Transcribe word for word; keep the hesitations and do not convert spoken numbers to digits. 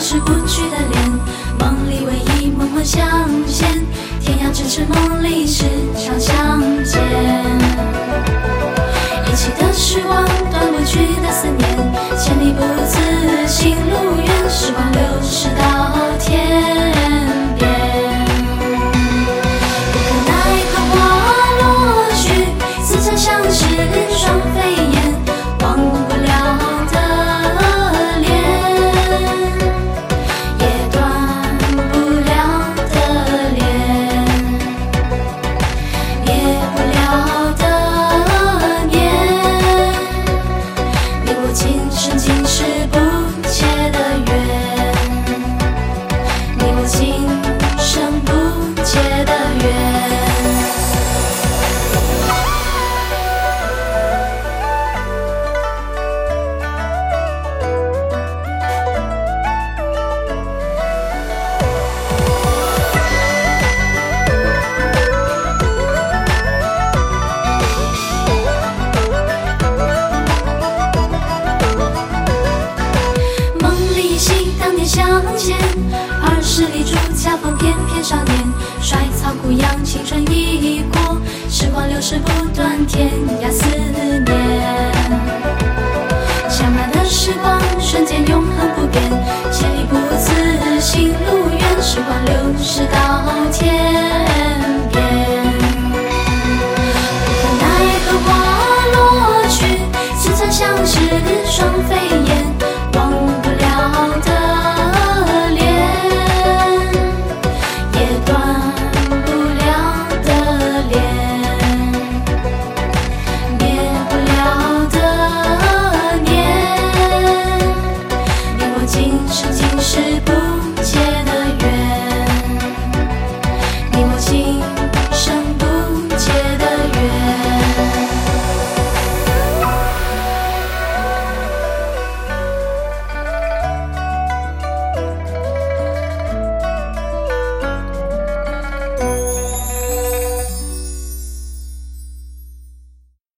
逝不去的脸，梦里唯一梦幻相见，天涯咫尺梦里时常相见。一起的时光，断不去的思念，千里不辞，行路远，时光流逝到天边。无可奈何花落去，似曾相识双飞燕，忘不了的脸，也断不了的恋，灭不了的念，你我今生今世不解的缘，你我今生不解的缘。相见，儿时里住家风翩翩少年，衰草枯杨，青春已过，时光流逝不断，天涯思念。相伴的时光，瞬间永恒不变，千里不辞，行路远，时光流逝到